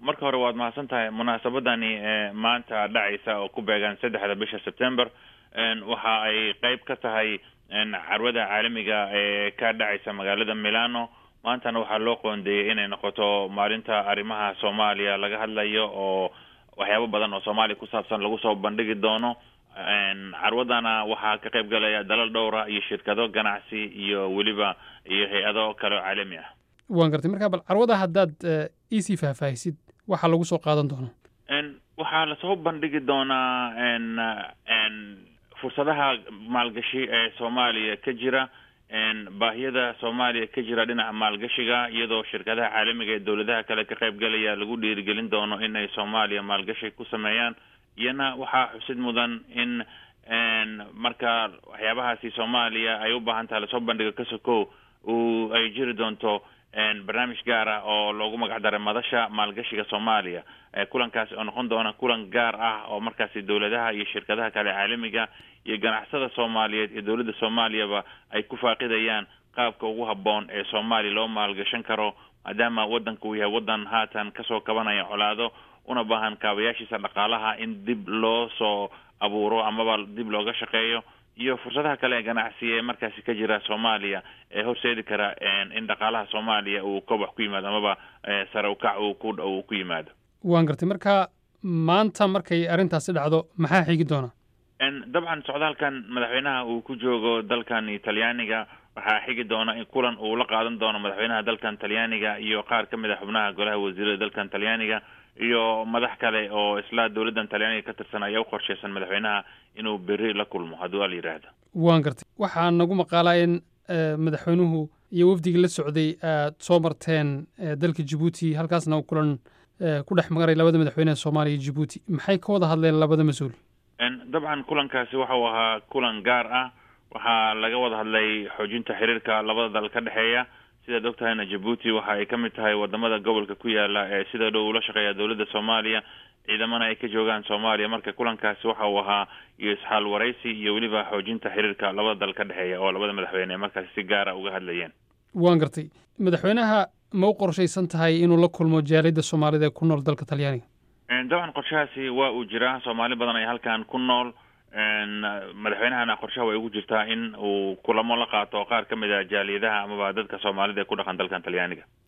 marka hore waad mahadsantahay munaasabadani maanta dhacaysa oo ku beegan 3 bisha September waxa ay qayb ka tahay carwada caalamiga ee ka dhacaysa magaalada Milano. maantana waxaa loo qoondeeyay inay noqoto maalinta arrimaha Soomaaliya laga hadlayo oo waxyaabo badan oo Soomaaliya ku saabsan lagu soo bandhigi doono. carwadana waxaa ka qayb galaya dalal dhowr iyo shirkado ganacsi iyo waliba iyo hay'ado kale caalami ah. waan gartay marka bal carwada haddaad easy faahfaahisid waxa lagu soo qaadan doono. waxaa la soo bandhigi doonaa fursadaha maalgashi ee Soomaaliya ka jira baahiyada Soomaaliya ka jira dhinaca maalgashiga iyadoo shirkadaha caalamiga ee dawladaha kale ka qayb galaya lagu dhiirigelin doono inay Soomaaliya maalgashi ku sameeyaan. iyana waxaa xusid mudan in marka waxyaabahaasi Soomaaliya ay u baahan tahay la soo bandhigo ka sokow ay jiri doonto barnaamij gaar ah oo loogu magac daray madasha maalgashiga Soomaaliya. kulankaas oo noqon doona kulan gaar ah oo markaasi dawladaha iyo shirkadaha kale caalamiga iyo ganacsada Soomaaliyeed iyo dawladda Soomaaliyaba ay ku faaqidayaan qaabka ugu habboon ee Soomaaliya loo maalgashan karo maadaama wadanku uu yahay wadan haatan ka soo kabanaya colaado una baahan kaabayaashiisa dhaqaalaha in dib loo soo abuuro amaba dib looga shaqeeyo iyo fursadaha kale ee ganacsi ee markaasi ka jira Soomaaliya ee horseedi kara in dhaqaalaha Soomaaliya uu koboc ku yimaado amaba sare u kac uu ku yimaado. waan gartay marka maanta markay arrintaasi dhacdo maxaa xigi doona? dabcan socdaalkan madaxweynaha uu ku joogo dalkan Talyaaniga waxaa xigi doona in kulan uu la qaadan doono madaxweynaha dalkan Talyaaniga iyo qaar ka mid ah xubnaha golaha wasiirada dalkan Talyaaniga iyo madax kale oo isla dawladdan Talyaaniga ka tirsan ayaa u qorsheysan madaxweynaha inuu berri la kulmo hadduu la yiraahdo. waan gartay waxaa nagu maqaalaa in madaxweynuhu iyo wafdigii la socday aad soo marteen dalka Djibouti halkaasna kulan ku dhex magaray labada madaxweyne Soomaaliya iyo Djibouti maxay ka wada hadleen labada mas'uul? dabcan kulankaasi waxa uu ahaa kulan gaar ah waxaa laga wada hadlay xoojinta xiriirka labada dal ka dhaxeeya sida doctorna Djibouti waxa ay ka mid tahay wadamada gobolka ku yaala ee sida dhow ula shaqeeya dawladda Soomaaliya ciidamada ay ka joogaan Soomaaliya marka kulankaasi waxa uu ahaa iyo isxaal waraysi iyo waliba xoojinta xiriirka labada dal ka dhaxeeya oo labada madaxweyne markaasi si gaar ah uga hadlayeen. waan gartay madaxweynaha ma u qorshaysan tahay inuu la kulmo jaaliyadda Soomaalida ee ku nool dalka Talyaaniga? dabcan qorshahaasi waa uu jiraa Soomaali badan ay halkan ku nool madaxweynahana qorshaha way ugu jirtaa in uu kulamo la qaato qaar ka mid ah jaaliyadaha amaba dadka Soomaalida ee ku dhaqan dalkan Talyaaniga.